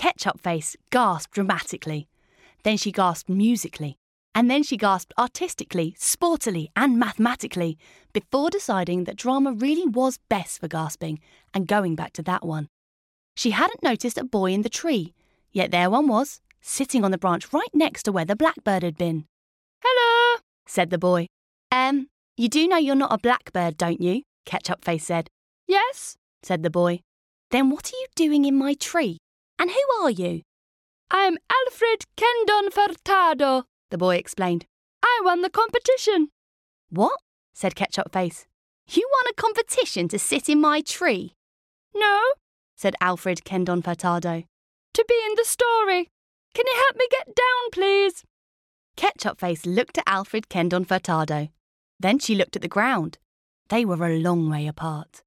Ketchup Face gasped dramatically. Then she gasped musically. And then she gasped artistically, sportily and mathematically before deciding that drama really was best for gasping and going back to that one. She hadn't noticed a boy in the tree, yet there one was, sitting on the branch right next to where the blackbird had been. "Hello," said the boy. You do know you're not a blackbird, don't you?" Ketchup Face said. "Yes," said the boy. "Then what are you doing in my tree? And who are you?" "I'm Alfred Kendon Furtado," the boy explained. "I won the competition." "What?" said Ketchup Face. "You won a competition to sit in my tree?" "No," said Alfred Kendon Furtado. "To be in the story. Can you help me get down, please?" Ketchup Face looked at Alfred Kendon Furtado. Then she looked at the ground. They were a long way apart.